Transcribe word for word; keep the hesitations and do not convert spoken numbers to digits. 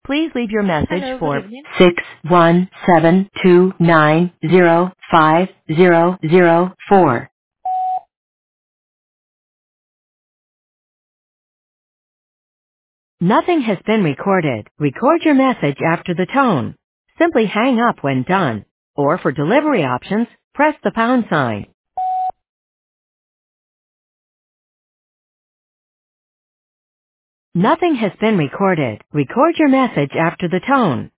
Please leave your message Hello, good for evening. six one seven two nine zero five zero zero four. Nothing has been recorded. Record your message after the tone. Simply hang up when done. Or for delivery options, press the pound sign. Nothing has been recorded. Record your message after the tone.